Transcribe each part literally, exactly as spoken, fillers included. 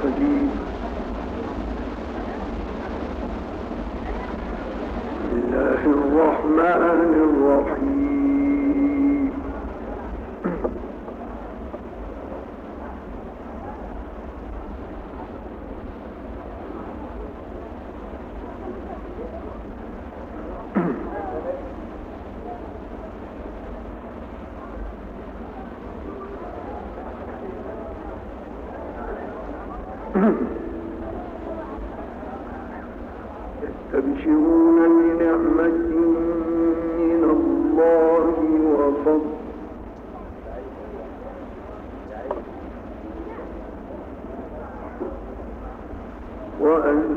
الحديد. بسم الله الرحمن الرحيم. يستبشرون بنعمة من الله وفضل وأن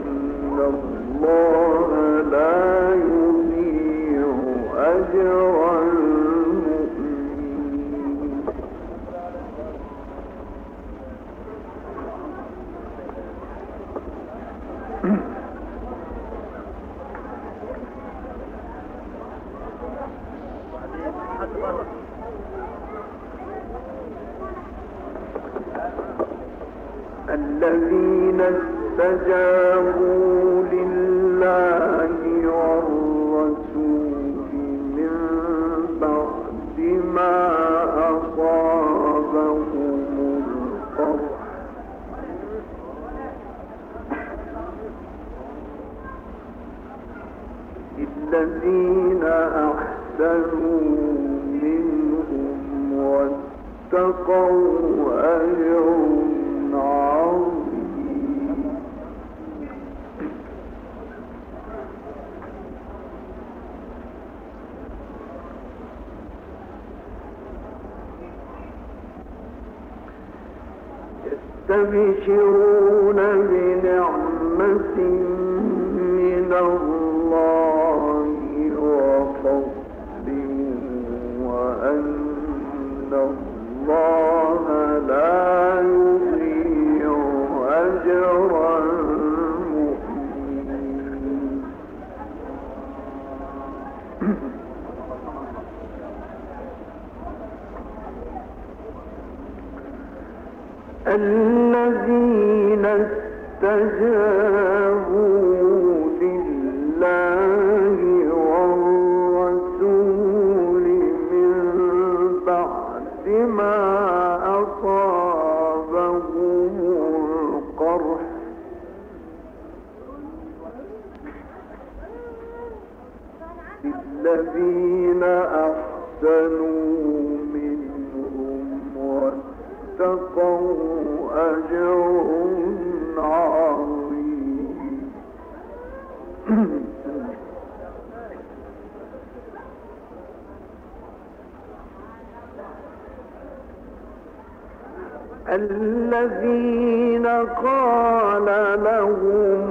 الله لا يضيع أجر المؤمنين. الذين استجابوا لله والرسول من بعد ما أصابهم القرح الذين أحسنوا منهم واتقوا أجر عظيم. يستبشرون بنعمة من الله وفضل وأن الله لا يضيع أجر المؤمنين. الذين استجابوا لله والرسول من بعد ما أصابهم القرح الذين أحسنوا منهم واتقوا أجر عظيم. الذين قال لهم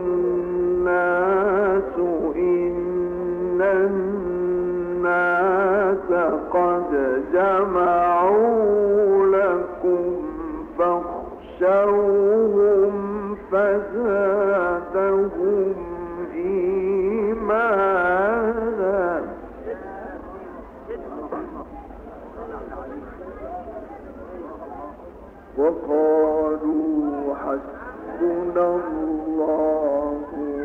الناس إن الناس قد جمعوا لكم فاخشوهم فزادهم إيمانا وقالوا حسبنا الله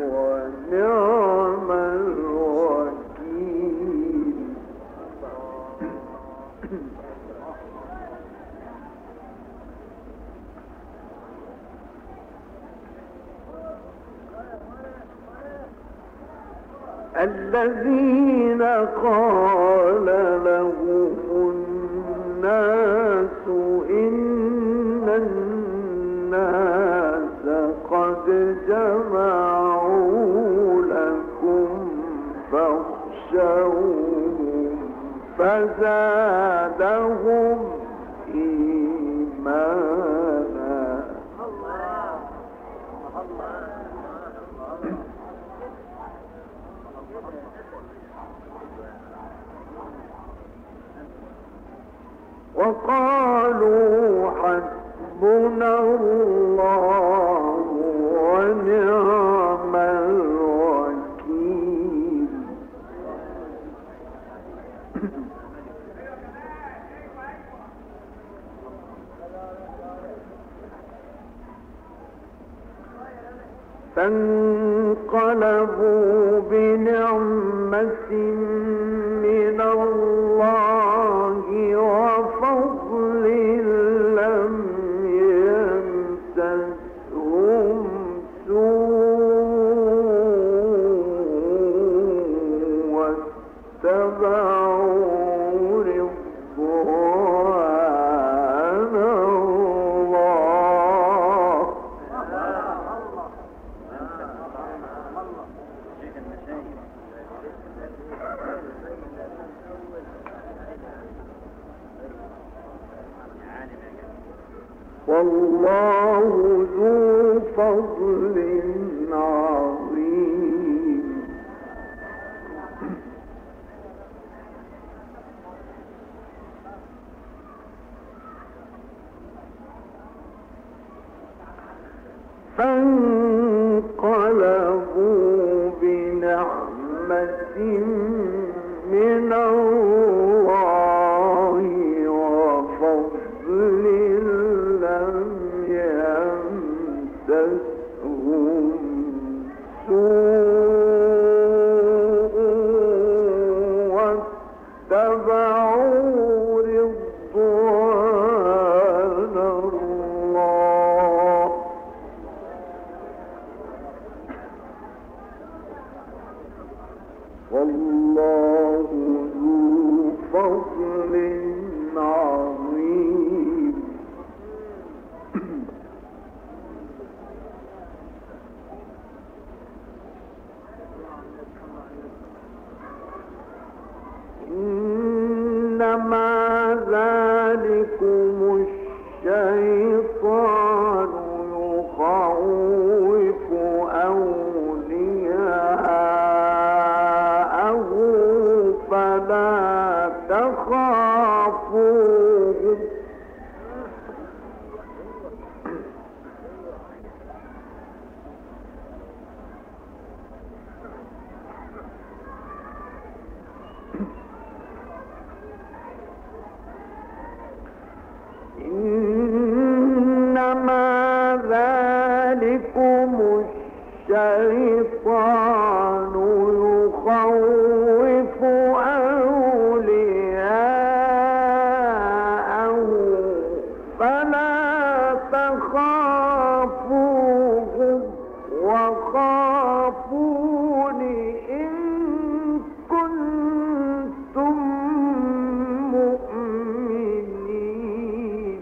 ونعم الوكيل. الذين قال لهم الناس إن الناس قد جمعوا لكم فاخشوهم فزادهم إيمانا. وقالوا حسبنا الله ونعم الوكيل. فانقلبوا بنعمة من الله وفضل لم يمسسهم سوء واتبعوا رضوان الله. والله ذو فضل عظيم. فانقلبوا بنعمة من الله وفضل لم يمسسهم سوء واتبعوا رضوان الله. والله ذو فضل عظيم. إنما ذلكم الشيطان يخوف أولياءه فلا تخافوهم إنما ذلكم الشيطان يخوف أولياءه فلا تخافوهم وخافون إن كنتم مؤمنين.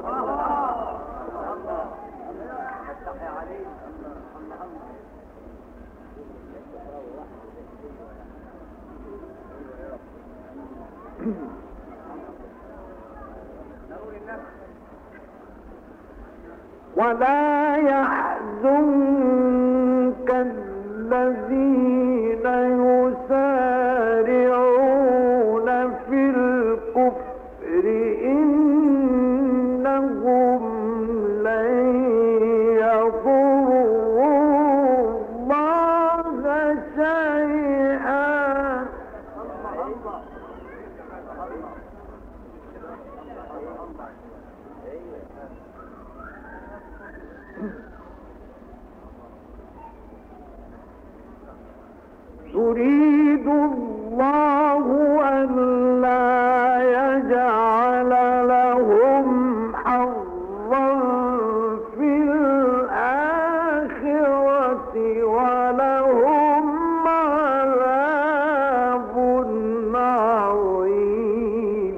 ولا يحزنك الذين يسارعون في الكفر إنهم لن يضروا الله شيئا. يريد الله ألا يجعل لهم حظا في الآخرة ولهم عذاب عظيم.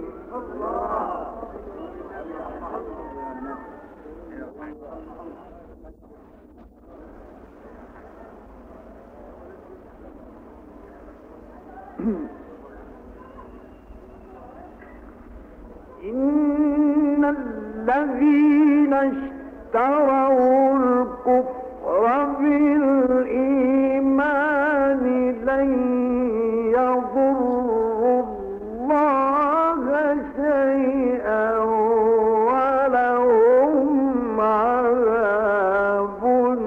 إن الذين اشتروا الكفر بالإيمان لن يضروا الله شيئا ولهم عذاب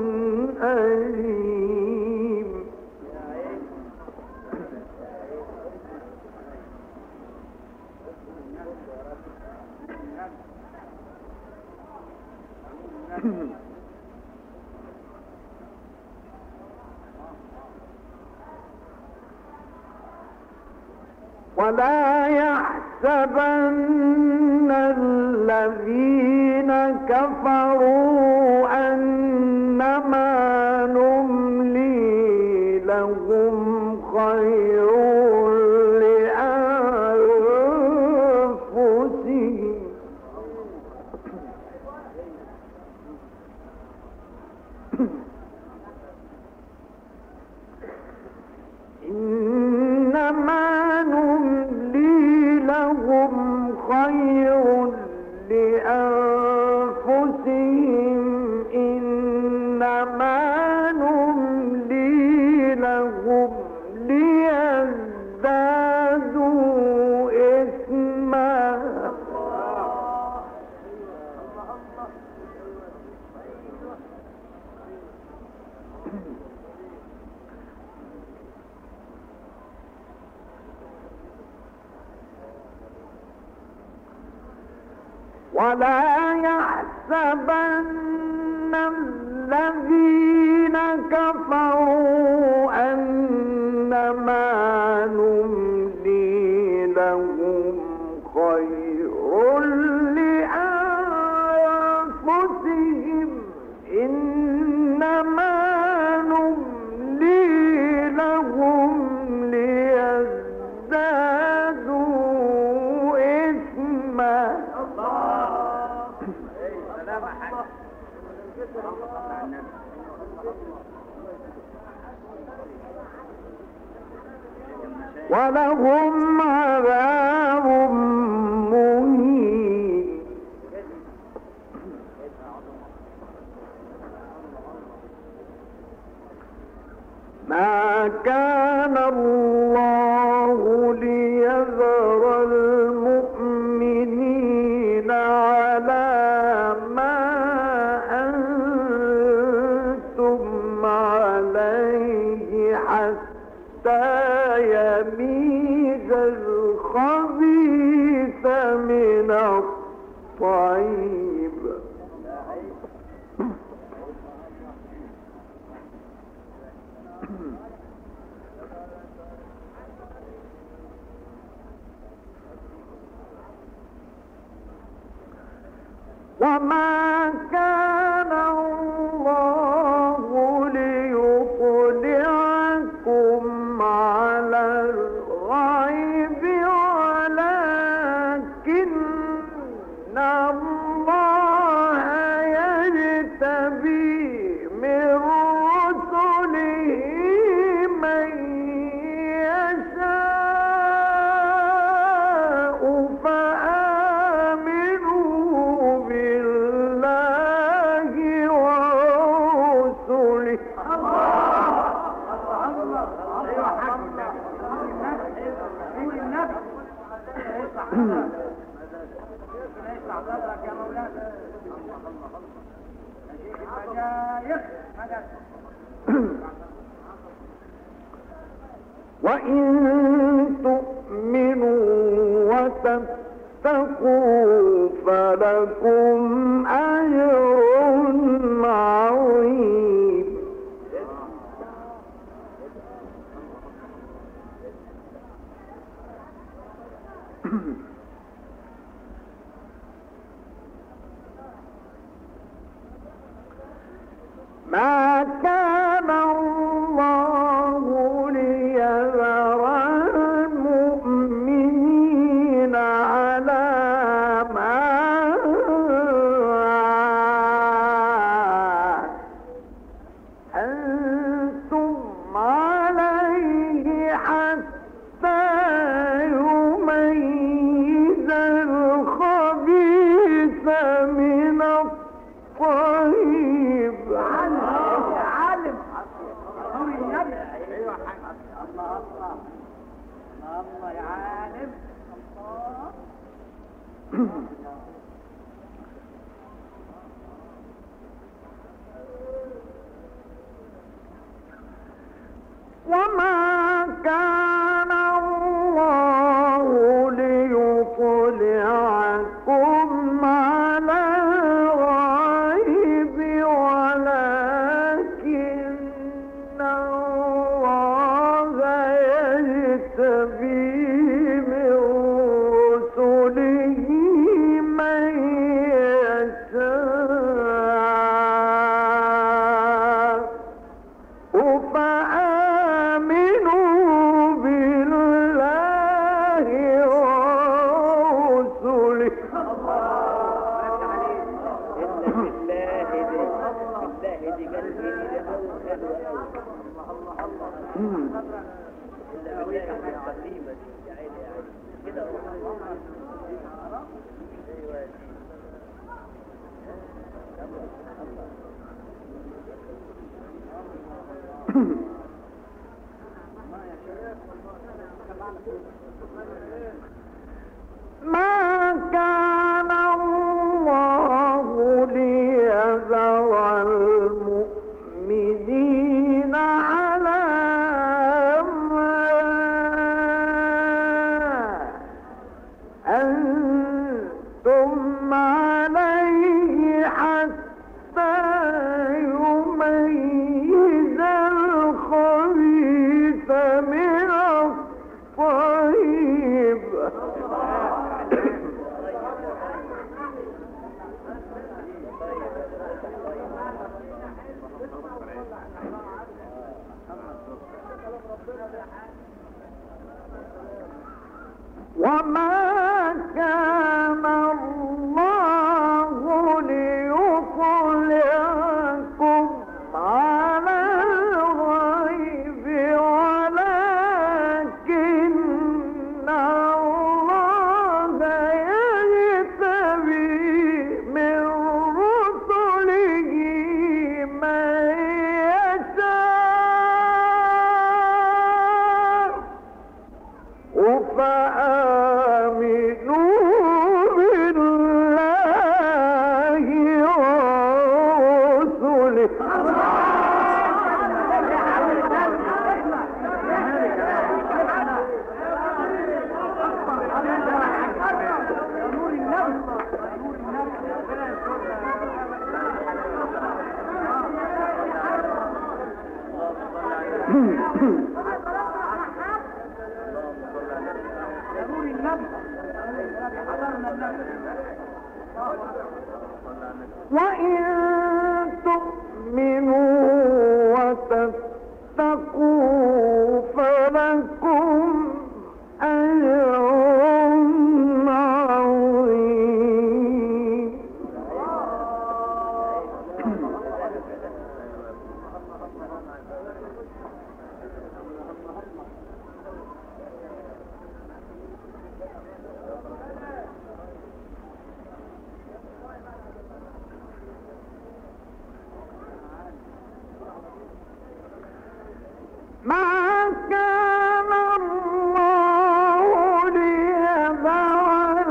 أليم. ولا يحسبن الذين كفروا أنما نملي لهم خير لأنفسهم إنما نملي لهم خير لأنفسهم إنما نملي لهم ليزدادوا إثما ولا يحسبن الذين كفروا أنما نملي لهم خير لأنفسهم إنما نملي لهم ليزدادوا إثما ولهم عذاب مهين ما كان الله ليذر المؤمنين على ما أنتم عليه حتى يميز الخبيث من الطيب وما كان الله ليطلعكم على الغيب ولكن الله يجتبي من رسله من يشاء فآمنوا بالله ورسله وإن تؤمنوا وتتقوا فلكم أجر عظيم ما كان الله ليذر المؤمنين على ما أنتم عليه حتى يميز الخبيث من الطيب عالم الله الله الله يا عالم الله وما كان الله ليطلعكم على الغيب ولكن الله يجتبي من ما كان الله ليذر المؤمنين على ما أنتم عليه حتى يميز الخبيث من الطيب. وما كان الله ليطلعكم على الغيب ولكن الله يجتبي من رسله من يشاء فآمنوا بالله ورسله. وإن تؤمنوا وتتقوا فلكم أجر عظيم. ما كان الله ليذر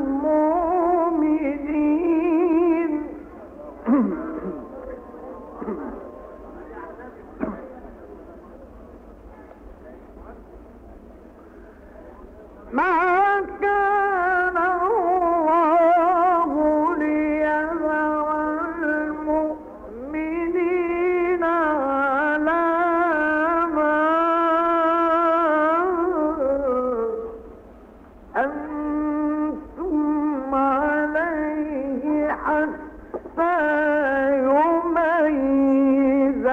المؤمنين ما كان الله ليذر المؤمنين على أنتم عليه حتى يميز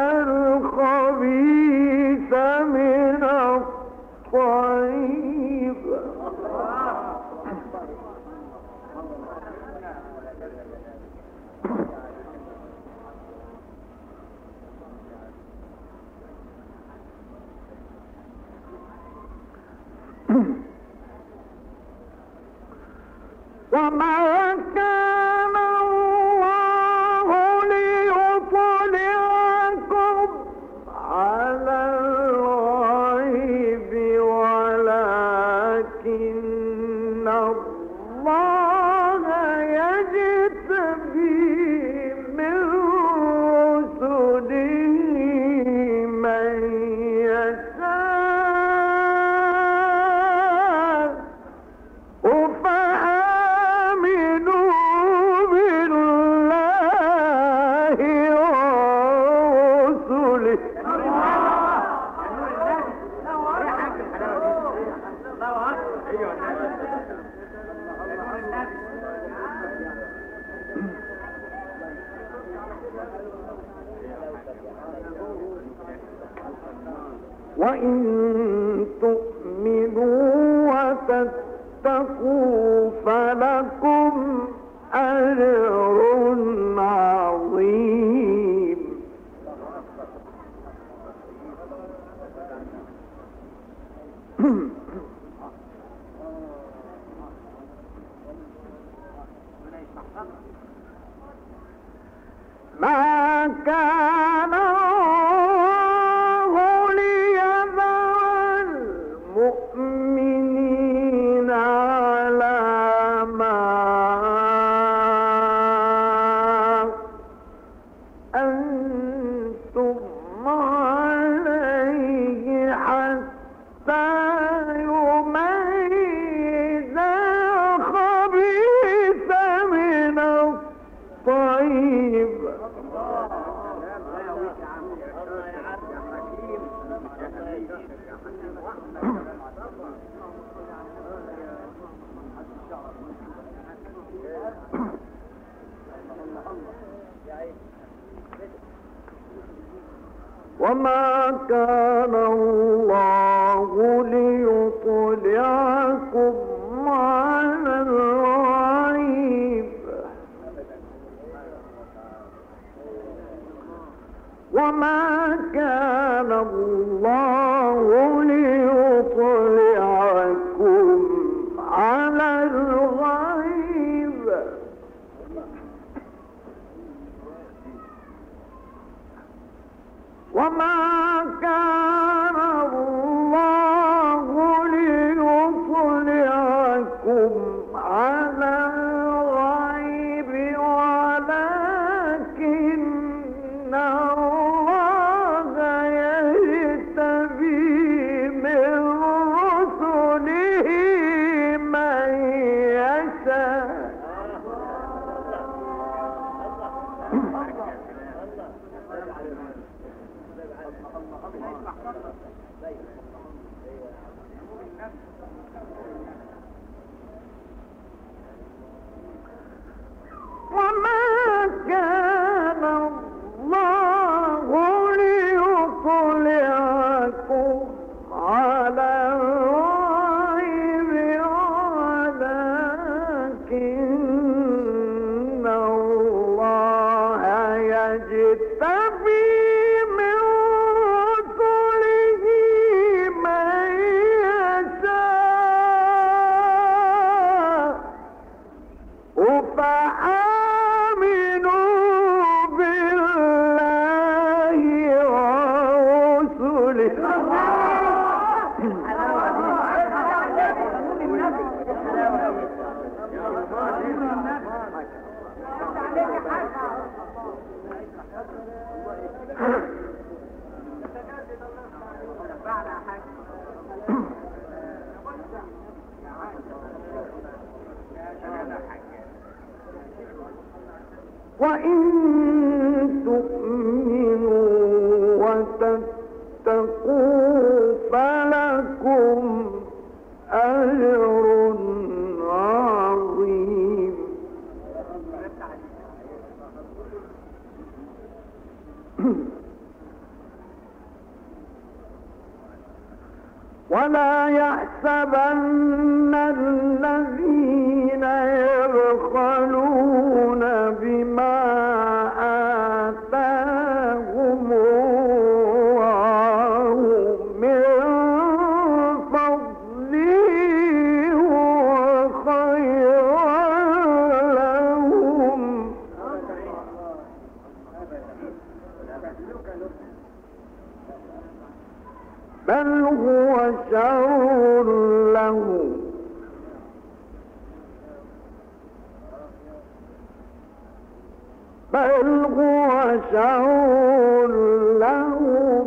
الخبيث من الطيب. وما كان الله ليطلعكم على الغيب ولكن الله يجتبي من رسله من يشاء فآمنوا بالله ورسله. وإن تؤمنوا وتتقوا فلكم أجر عظيم. كان الله ليذر المؤمنين على ما أنتم عليه حتى يميز الخبيث من الطيب. وما كان الله ليطلعكم على الغيب وما كان الله ليطلعكم على الغيب وما كان الله ليطلعكم على الغيب ولكن الله يجتبي من رسله من يشاء. وما كان الله ليطلعكم على الغيب ولكن الله يجتبي من رسله من يشاء. فآمنوا بالله ورسله. وإن تؤمنوا وتتقوا فلكم أجر عظيم. ولا يحسبن الذين يبخلون بما آتاهم الله من فضله هو خيرا لهم بل هو شر لهم بل هو شر لهم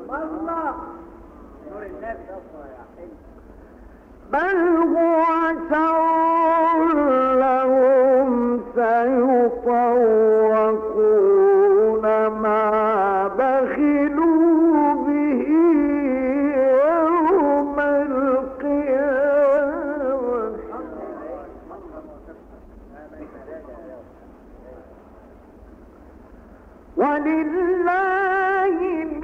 بل هو شر لهم سيطوقون ما بخلوا به يوم القيامة. ولله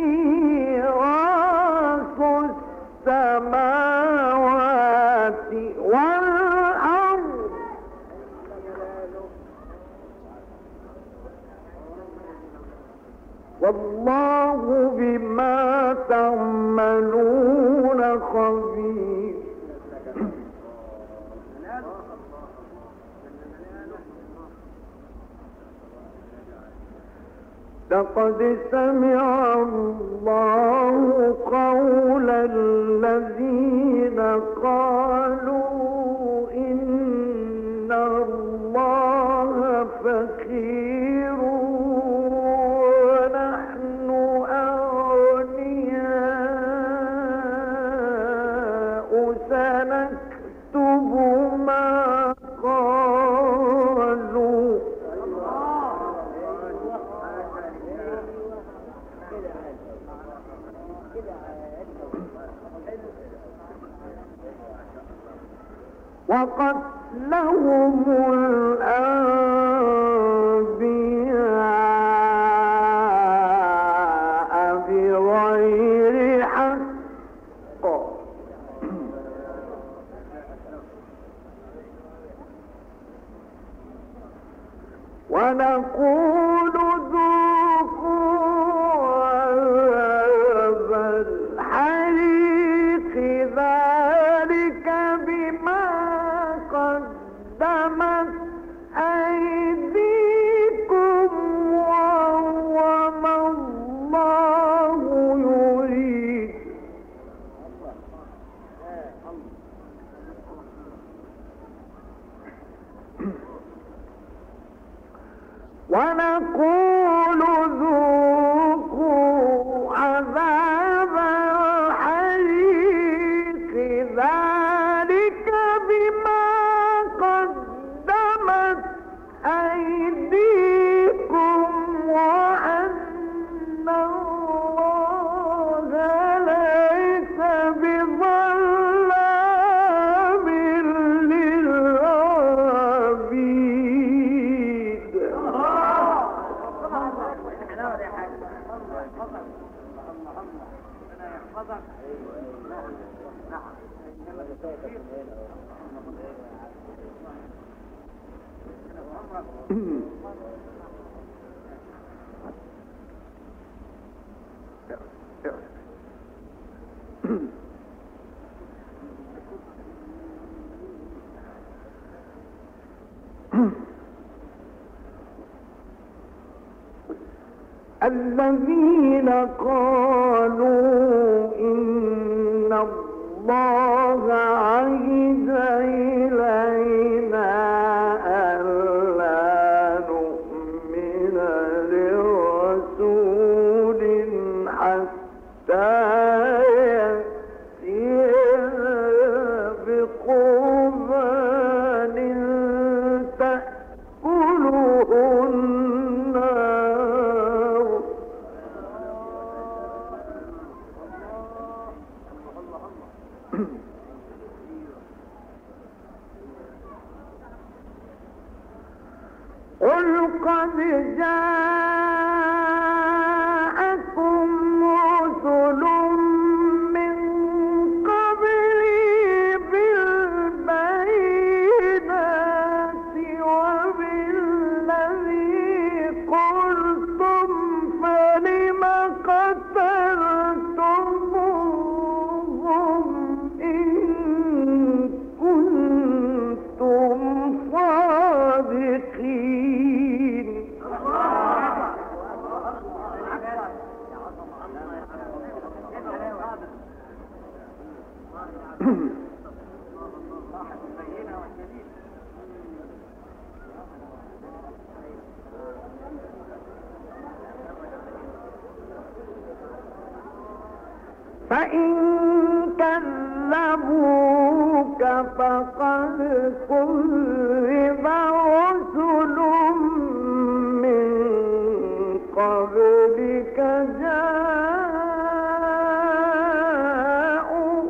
ميراث السماوات والأرض والله بما تعملون خبير. لقد سمع الله قول الذين قالوا إن الله فقير ونحن أغنياء سنكتب ما قالوا وقتلهم الأنبياء بغير حق ونقول ذوقوا عذاب الحريق ذلك بما قدمت أيديكم وما الله يريد ونقول ذوقوا عذاب الحريق ذلك بما قدمت أيديكم وأن الله ليس بظلام للعبيد. الذين قالوا إن الله عهد إلينا ألا نؤمن لرسول حتى يأتينا بقربان تأكله النار قل قد جاءكم رسل من قبلي بالبينات وبالذي قلتم فلم قتلتموهم إن كنتم صادقين. فإن كذبوك فقد كذب رسل من قبلك جاءوا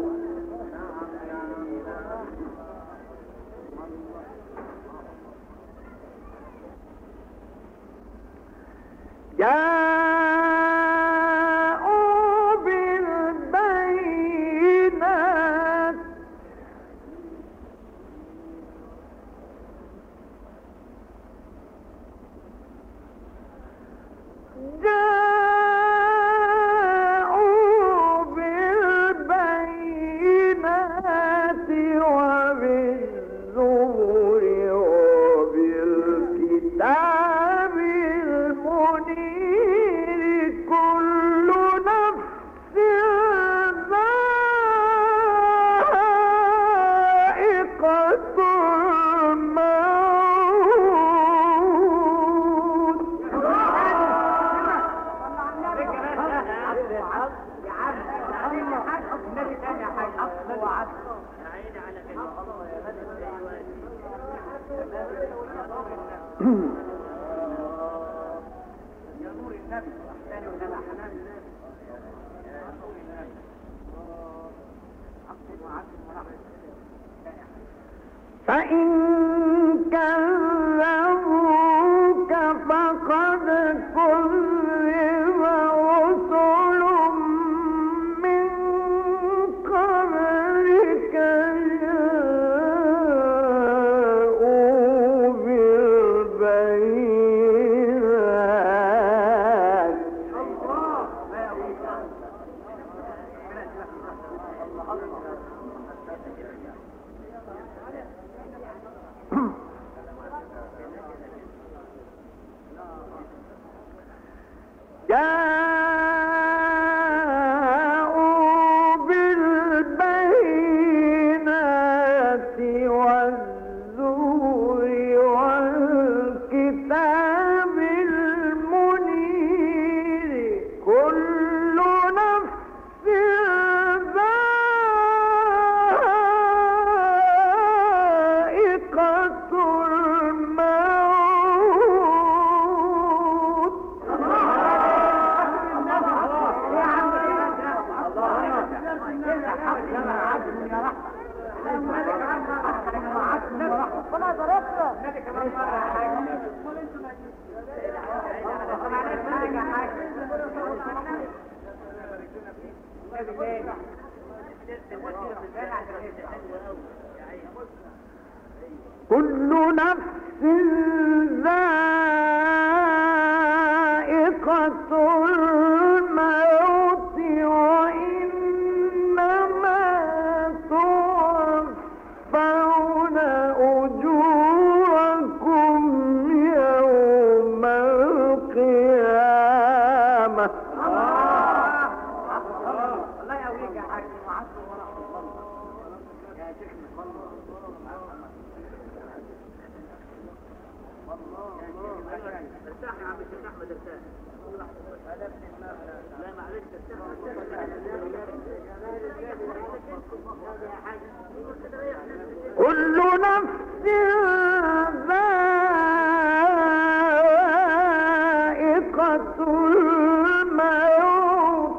جاءوا بالبينات جاءوا بالبينات وبالزبر وبالكتاب المنير فإن كذبوك فقد كذب رسل من قبلك جاءوا بالبينات جاءوا بالبينات والزور والكتاب المنير كل نفس ذائقة الموت. كل نفس ذائقة الموت وإنما توفون أجوركم يوم القيامة. الله يقويك يا حاج وعصر ورحمة الله يا شيخنا. ارتاح يا عم الشيخ احمد ارتاح. لا معلش كل نفس ذائقة الموت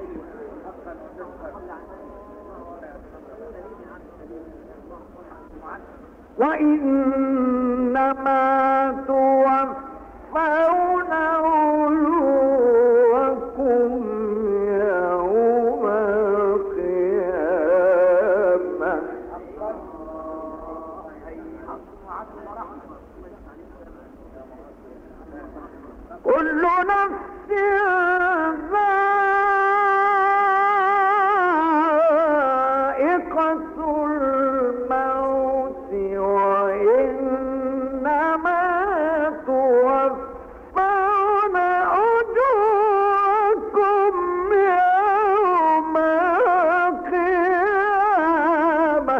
وإنما توفون أجوركم يوم القيامة. كل نفس ذائقة الموت وإنما توفون أجوركم يوم القيامة.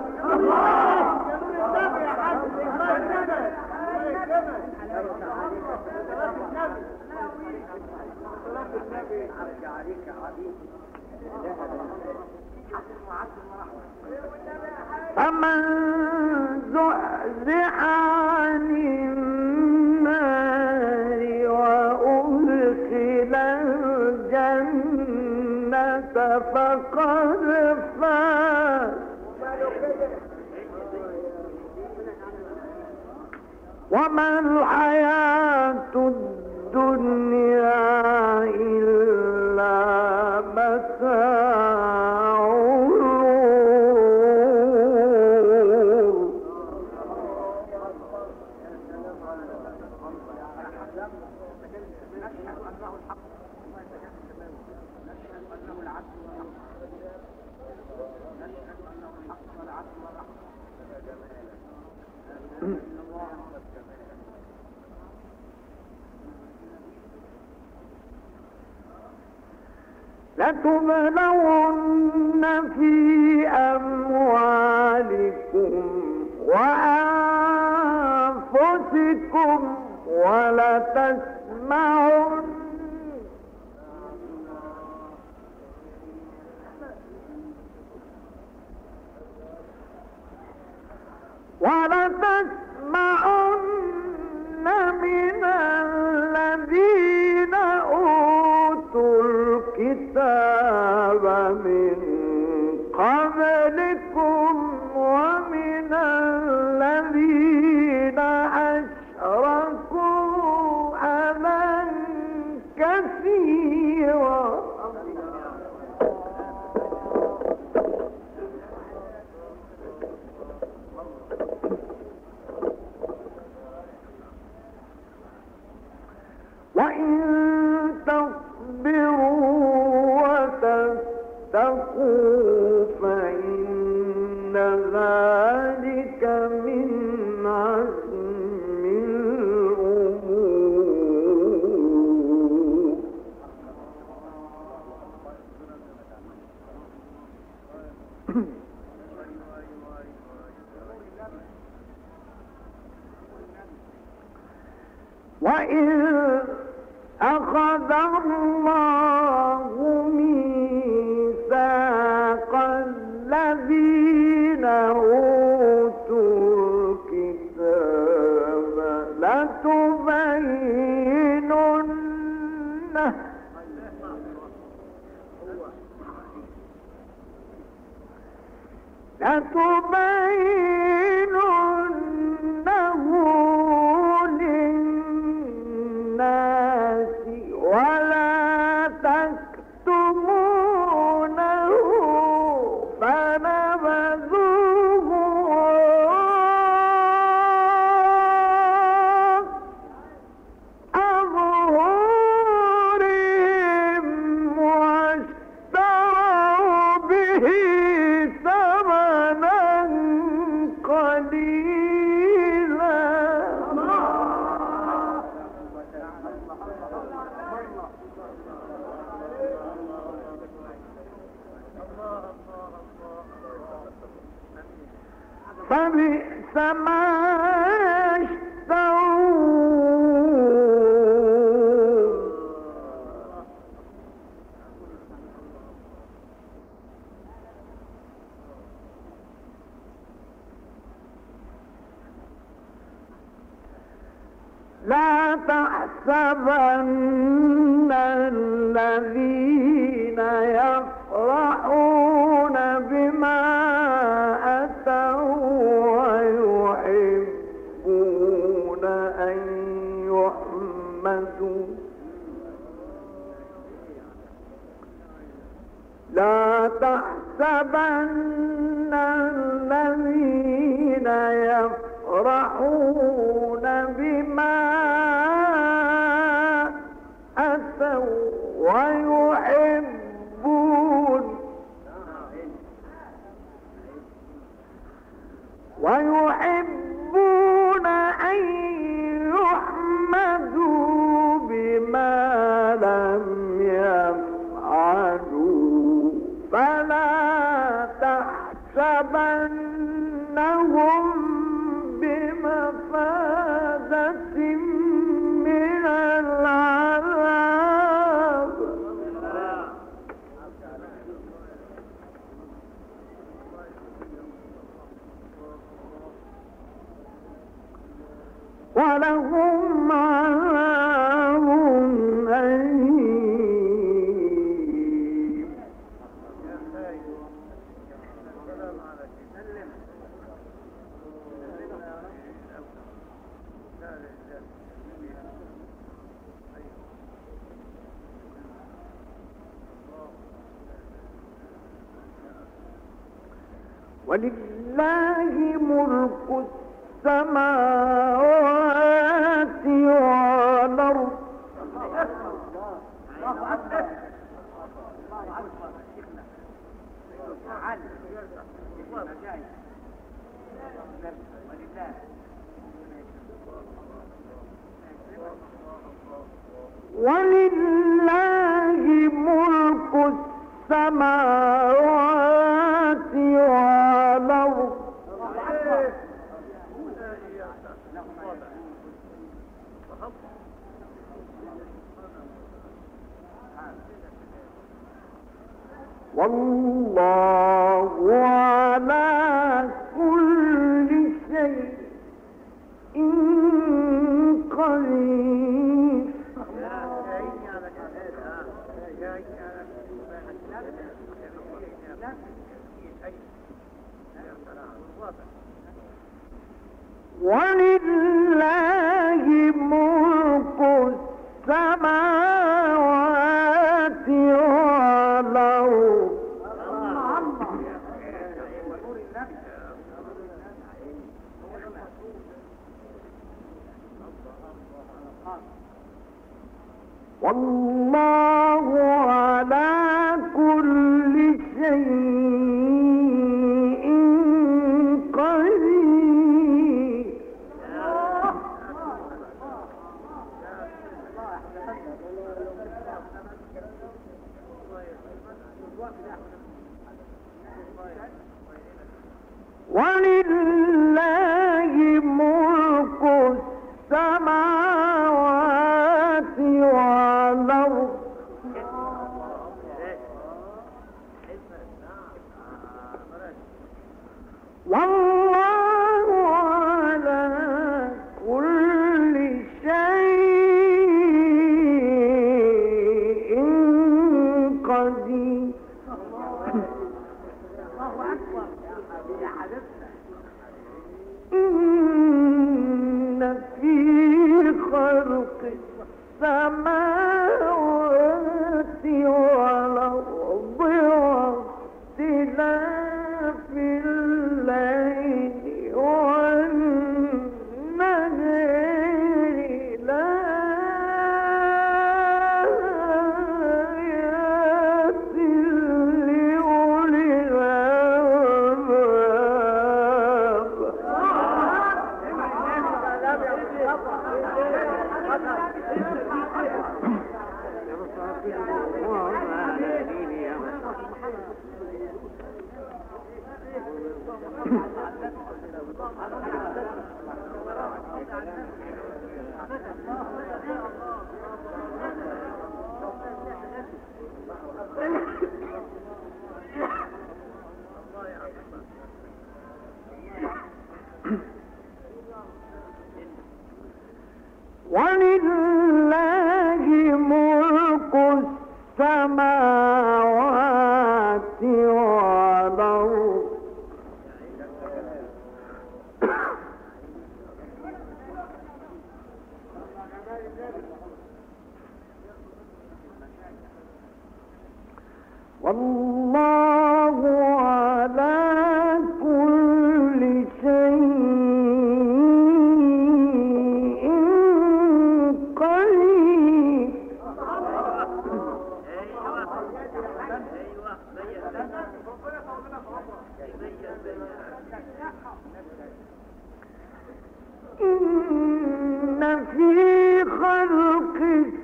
فمن زحزح عن النار وأدخل الجنة فقد فاز وما الحياة الدنيا إلا متاع الغرور. لتبلون في أموالكم وأنفسكم ولتسمعن ولتسمعن الكتاب من قبلكم ومن الذين أشركوا أذى كثيرا وإن تصبروا وتتقوا فإن ذلك من عزم الأمور. وإن أخذ الله ميثاق الذين أوتوا الكتاب لتبيننه لتبيننه للناس ولا تكتمونه فنبذوه وراء ظهورهم واشتروا به ثمنا قليلا. فبئس ما يشترون. لا تحسبن الذين يفرحون بما أتوا ويحبون أن يحمدوا لا تحسبن الذين يفرحون بما أتوا ويحبون ويحبون أن يحمدوا بما لم يفعلوا فلا تحسبنهم بمفازة من العذاب. ولهم عذاب أليم. ولله ملك السماوات والأرض. ولله ملك السماوات والأرض. والله على كل شيء قدير. ولله ملك السماوات والأرض والله على كل شيء قدير. ولله ملك السماوات والأرض والله على كل شيء قدير. إن في خلق السماوات والأرض واختلاف الليل والنهار لآيات لأولي الألباب. ولله ملك السماوات والأرض والله على كل شيء قدير. إن في خلق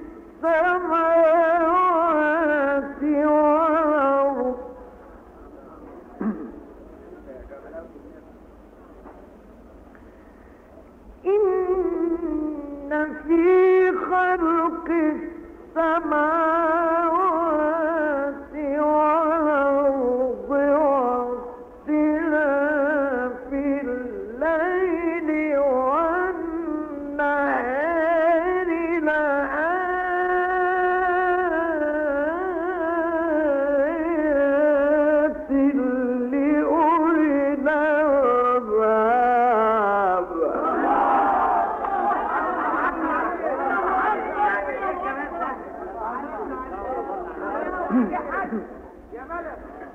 السماوات والأرض إن في خلق السماوات والأرض واختلاف الليل والنهار لآيات لأولي الألباب. يا ملك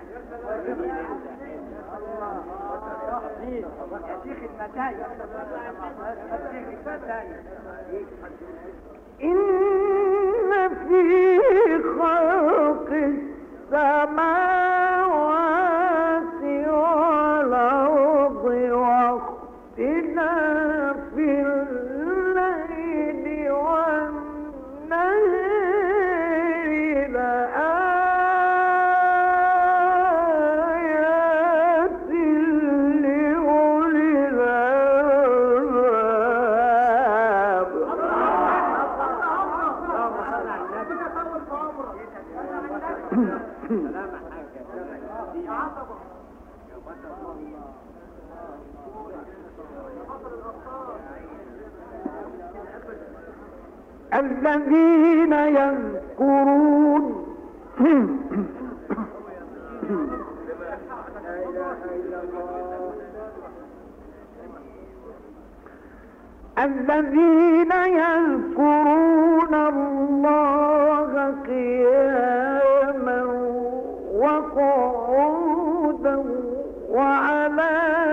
يا شيخ المتايا يا شيخ المتايا. إن في خلق السماوات والأرض واختلاف الليل والنهار لآيات لأولي الألباب. الذين يذكرون الذين يذكرون الله قياما وقعودا وعلى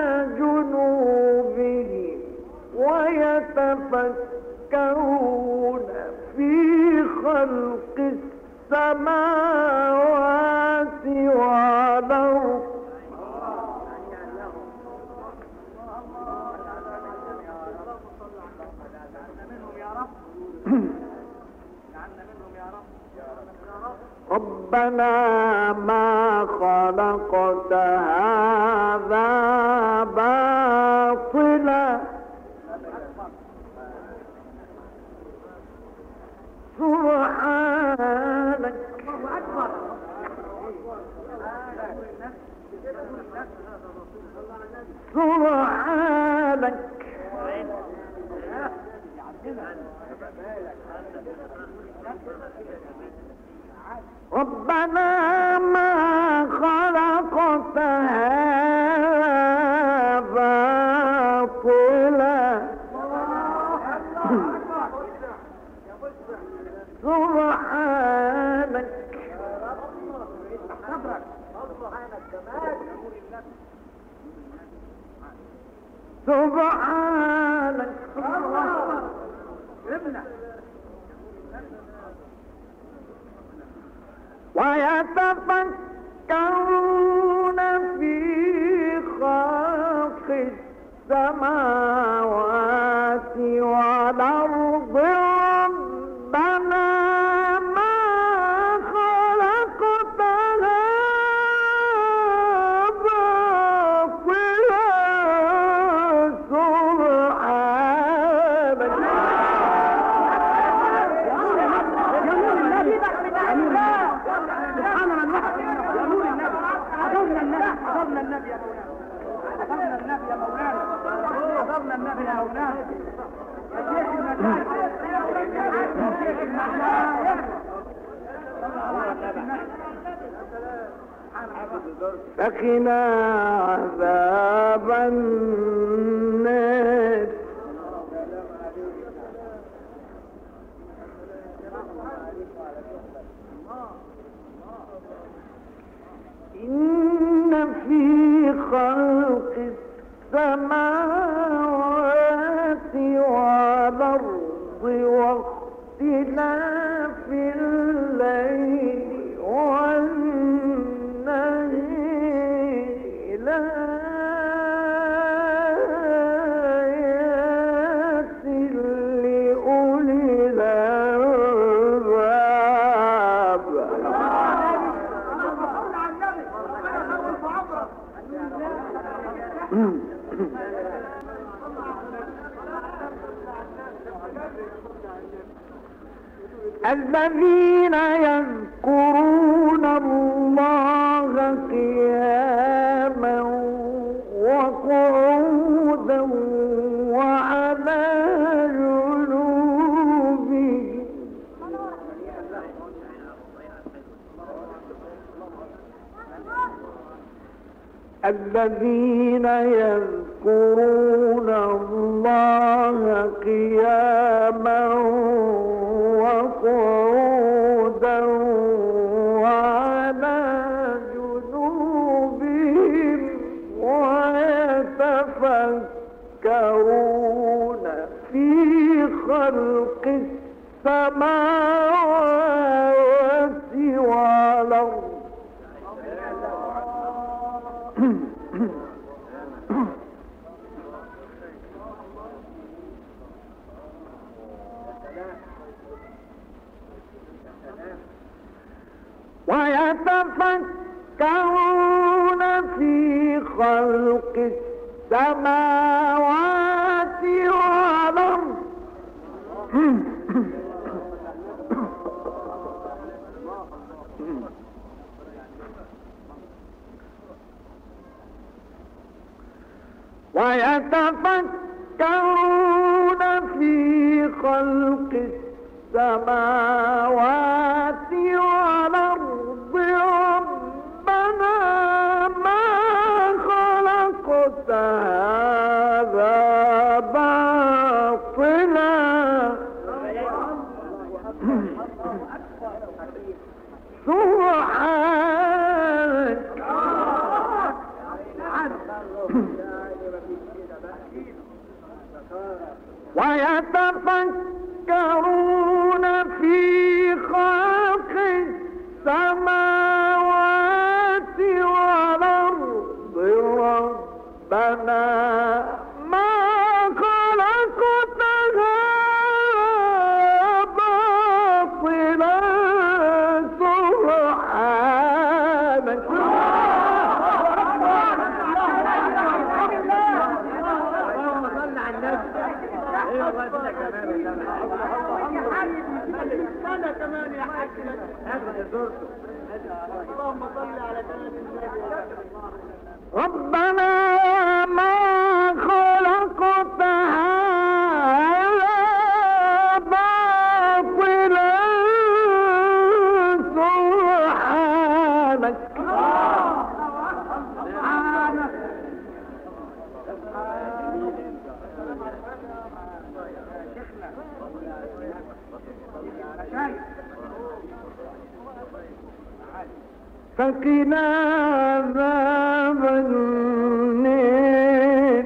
جنوبهم ويتفكرون في خلق السماوات والأرض ربنا ما خلقت هذا باطلا سبحانك سبحانك ربنا ما خلقت هذا باطلا سبحانك سبحانك ويتفكرون في خلق السماوات والأرض ربنا ما خلقت هذا باطلا حضرنا النبي يا مولانا حضرنا النبي يا مولانا يا شيخ المشايخ يا شيخ المشايخ فقنا عذاب النار إن في خلق السماوات والأرض واختلاف الليل والنهار لآيات لأولي الألباب الذين يذكرون الله قياما وقعودا وعلى جنوبهم الذين يذكرون الله قياما وقعودا وعلى جنوبهم ويتفكرون في خلق السماوات والأرض ويتفكرون في خلق السماوات والأرض ويتفكرون في خلق السماوات والأرض ربنا ويتفكرون في خلق السماوات والأرض ربنا ما خلقت هذا باطلا سبحانك. انا كمان يا حاج اللهم صل على سيدنا ربنا ما خلقت هذا باطلا سبحانك. فقنا عذاب النار.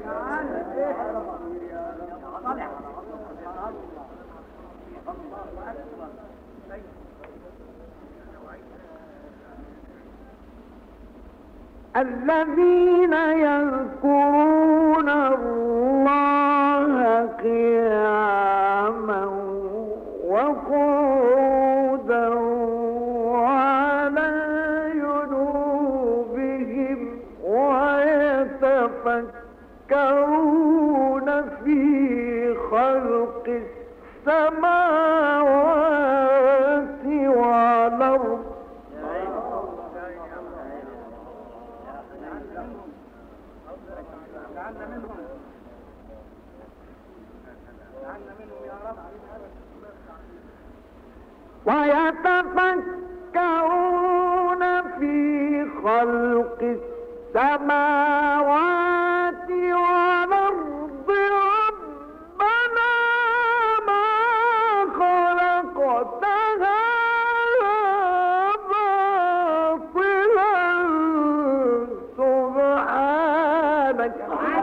الذين يذكرون الله قياما وقعودا وعلى جنوبهم ويتفكرون في خلق السماوات والأرض ويتفكرون في خلق السماوات والأرض ربنا ما خلقت هذا باطلا سبحانك.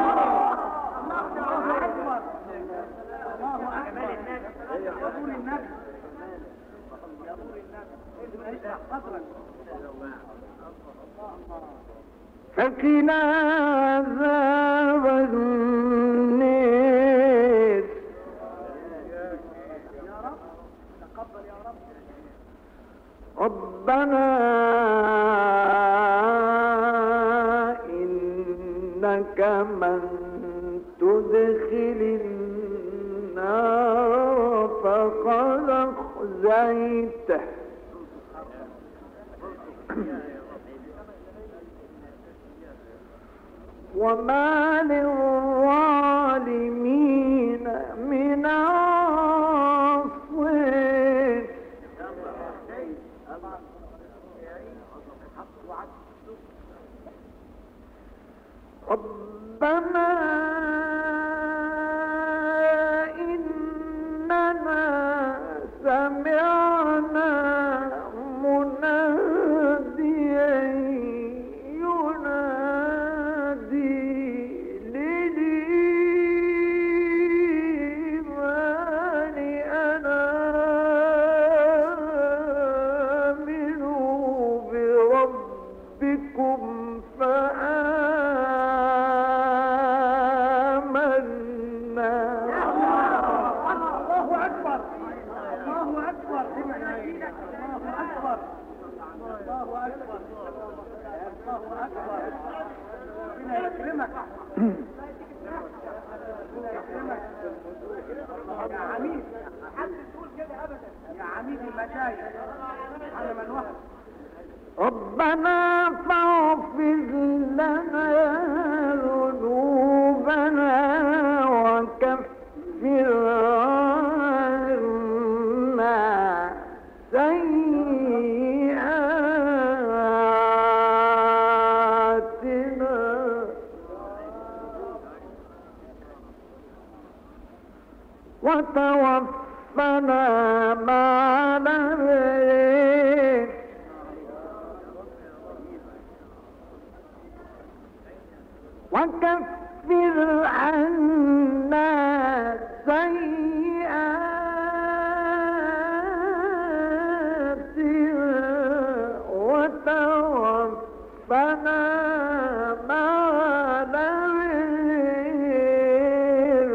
فقنا عذاب النار. ربنا إنك من تدخل النار فقد أخزيته وما للظالمين من ناصر. ربنا إننا سمعنا مناديا ينادي للإيمان أن آمنوا بربكم فآمنا. الله أكبر الله أكبر الله أكبر الله أكبر الله أكبر. ربنا يكرمك ربنا يكرمك يا عميد. حد تقول كده أبدا يا عميد المشايخ على من وحد. ربنا فاغفر لنا ذنوبنا وكفر عنا سيئاتنا وتوفنا مع الأبرار. وكفر عنا سيئاتنا وتوفنا مع الأبرار.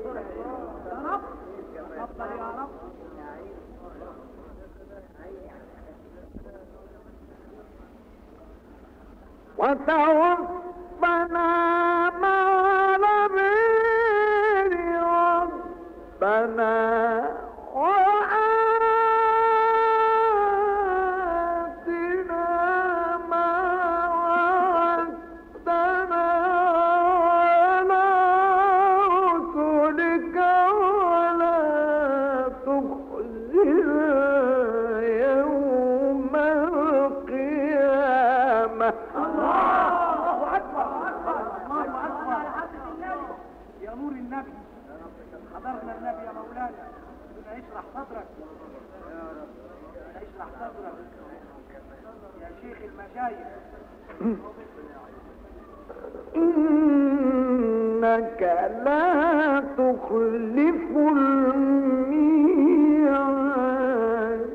وتوفنا مع الأبرار ربنا وآتنا ما وعدتنا على رسلك ولا تخزنا يوم القيامة. الله اكبر الله اكبر. يا نور النبي حضرنا النبي يا مولانا. اشرح صدرك اشرح صدرك يا شيخ المشايخ. إنك لا تخلف الميعاد.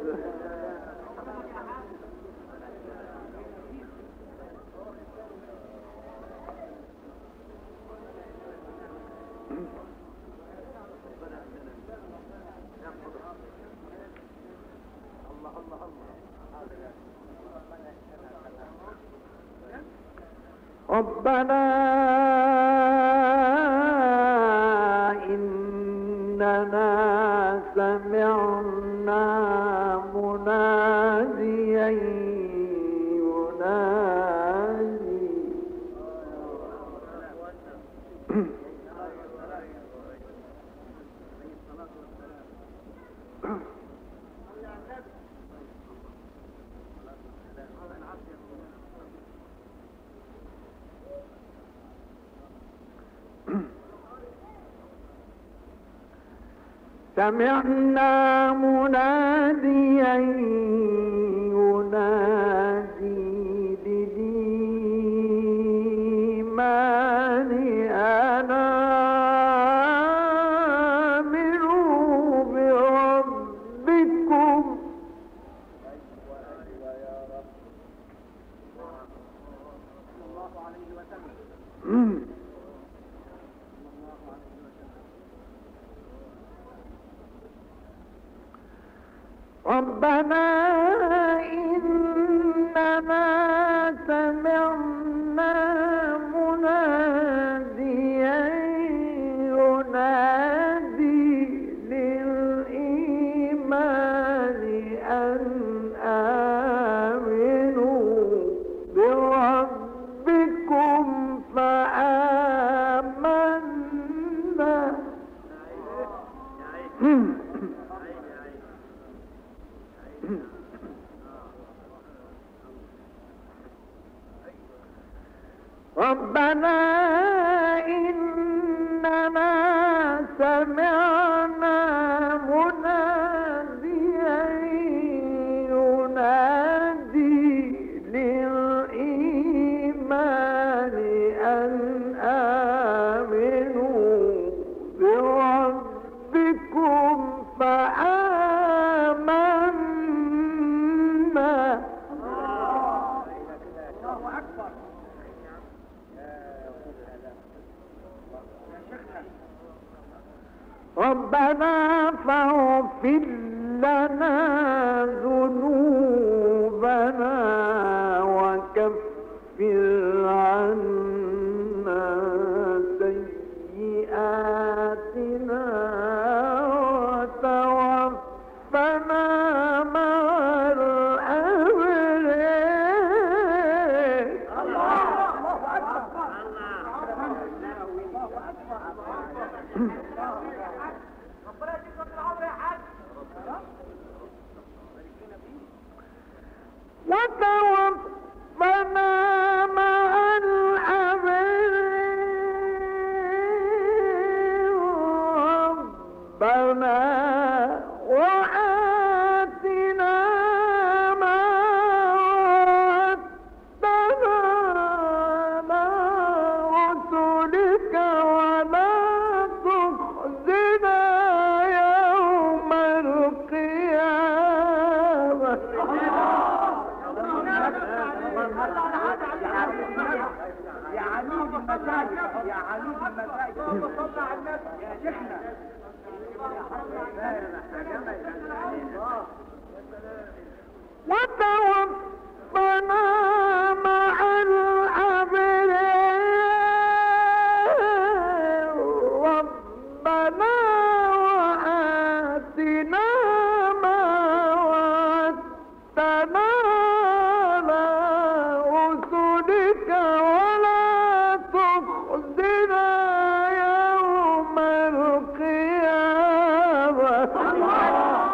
ربنا إننا سمعنا مناديا ينادي سمعنا مناديا ينادي بالإيمان أن آمنوا بربكم. ربنا إننا سمعنا مناديا ينادي للإيمان أن آمنوا بربكم فآمنا. ربنا إننا سمعنا مناديا ينادي للإيمان أن آمنوا بربكم فآمنا. الله اكبر. ربنا فاغفر لنا ذنوبنا وكفر عنا سيئاتنا وتوفنا مع الأبرار. الله اكبر. ربنا يجزيك من العمر يا حاج. وتوفنا مع الأبرار ربنا وآتنا ما وعدتنا على رسلك المساجد يا عميد المساجد صلى على النبي يا شيخنا وتوفنا مع الأبرار ربنا وآتنا ما وعدتنا على رسلك ولا تخزنا يوم القيامة.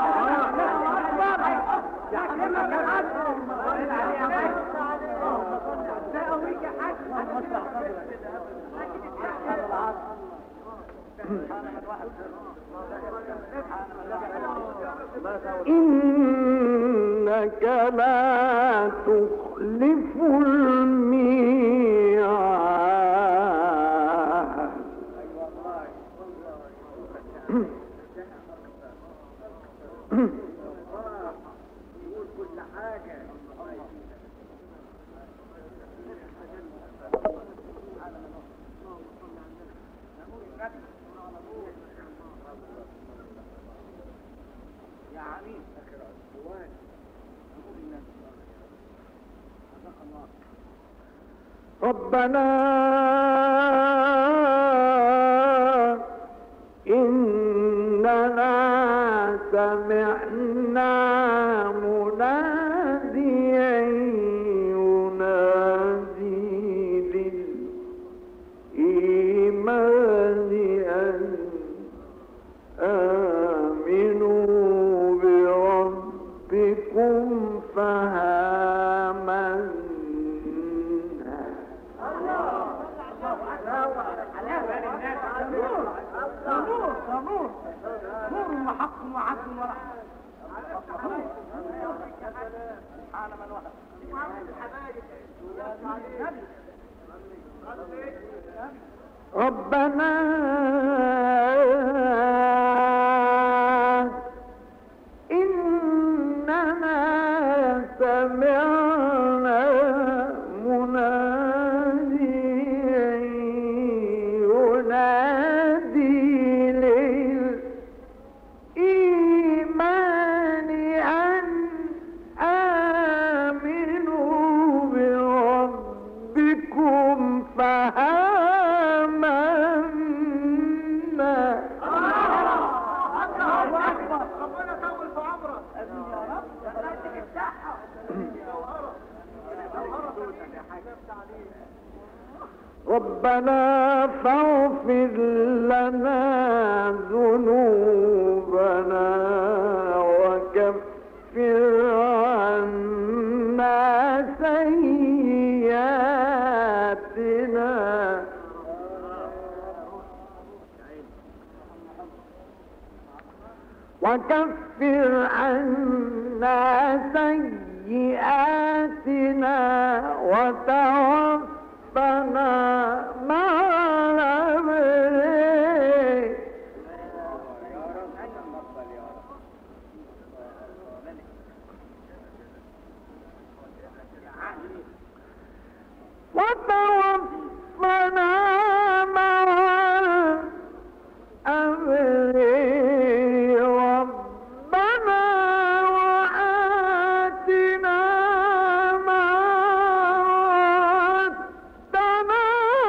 إنك لا تخلف الميعاد. يا عميد ربنا إننا سمعنا مناديا ينادي للإيمان أن آمنوا بربكم فآمنا. نور وحق وعدل ورحمة سبحان من وحده. ربنا إننا سمعنا مناديا ينادي للإيمان أن آمنوا بربكم فآمنا. ربنا يطول في عمرك يا رب. ربنا فاغفر لنا ذنوبنا وكفر عنا سيئاتنا وكفر عنا سيئاتنا وتوفنا مع الأبرار. وتوفنا مع الأبرار ربنا وآتنا ما وعدتنا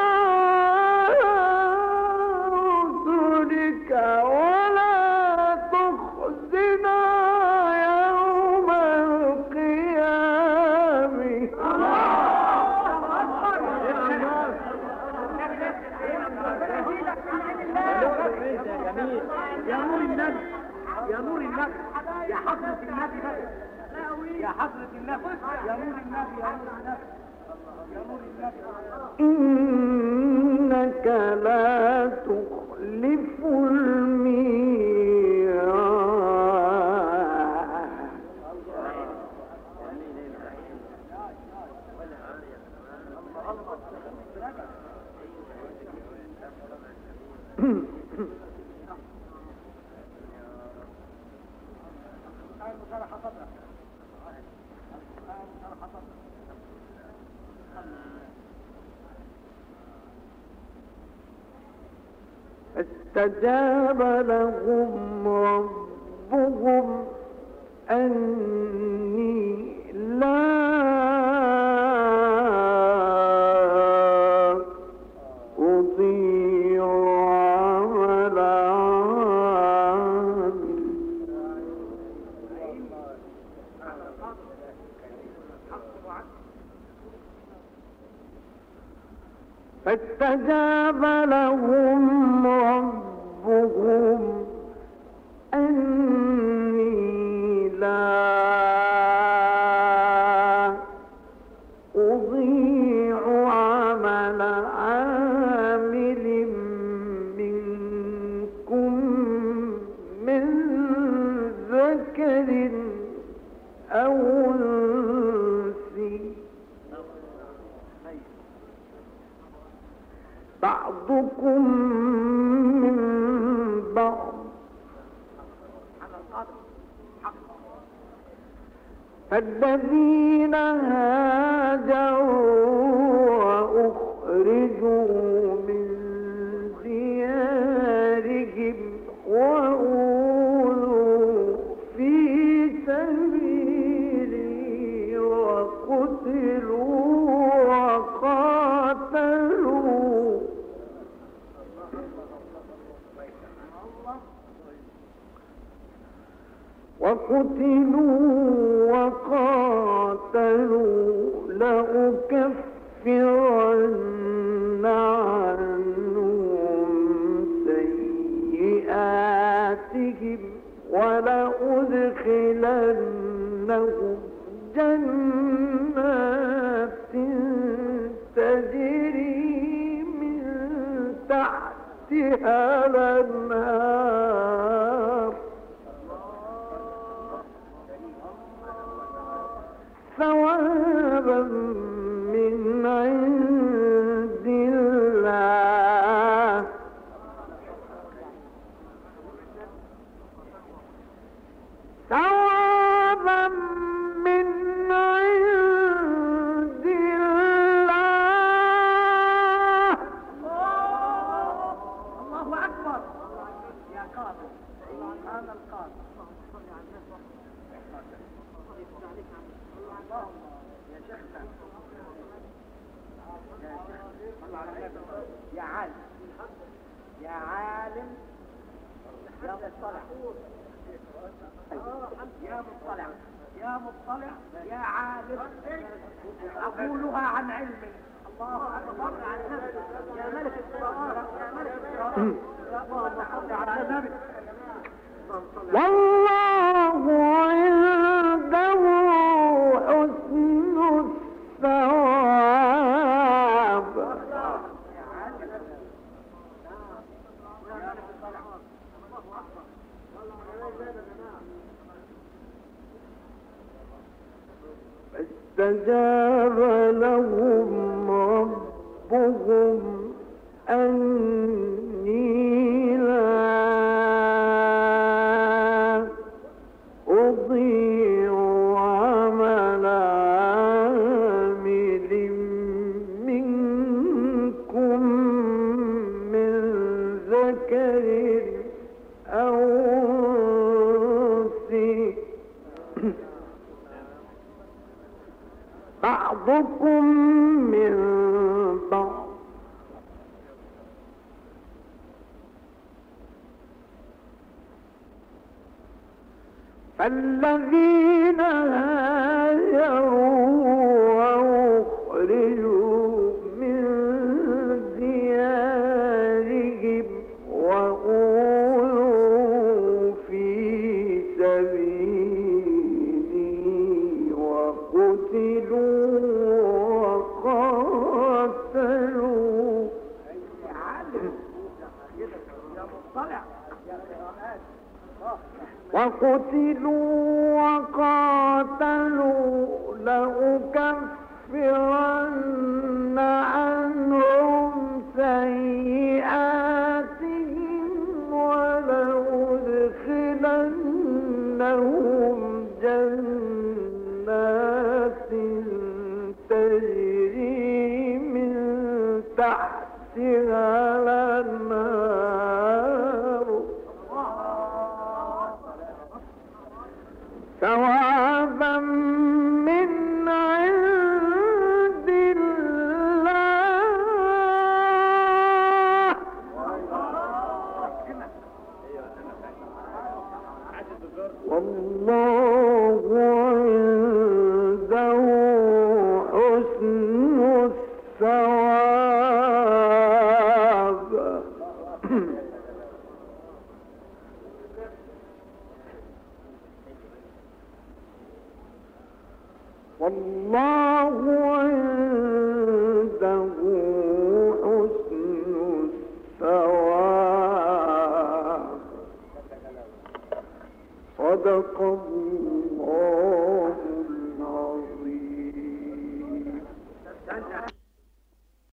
رسلك ولا تخزنا يوم القيامة. يا نور النبي يا نور النبي يا حضرة النبي يا حضرة النبي يا نور النبي يا نور النبي يا نور النبي. إنك لا تخلف الميعاد. فاستجاب لهم ربهم أني لا أضيع عمل عامل. فاستجاب لهم ربهم أني لا أضيع عمل عامل منكم من ذكر أو أنثى بعضكم من بعض فالذين هاجروا وأخرجوا من ديارهم وأوذوا في سبيلي وقتلوا وقاتلوا وقتلوا وقاتلوا لأكفرن عنهم سيئاتهم ولأدخلنهم جنات تجري من تحتها الأنهار ثوابا من عند الله ثوابا من عند الله. الله أكبر يا قاضي. هذا القاضي يا شيخنا يا عالم يا عالم يا مطلع يا مطلع يا مطلع يا عالم أقولها عن علم. الله أكبر يا ملك القرآن يا ملك القرآن اللهم صل على النبي. والله عنده حسن الثواب. فاستجاب لهم ربهم أني لا أضيع عمل عامل منكم من ذكر أو أنثى بعضكم من بعض فالذين هاجروا وأخرجوا من ديارهم وأوذوا في سبيلي وقتلوا وقاتلوا وقتلوا وقاتلوا لأكفرن عنهم سيئاتهم ولأدخلنهم جنات تجري من تحتها الأنهار والله عنده حسن الثواب. والله عنده حسن الثواب. صدق الله.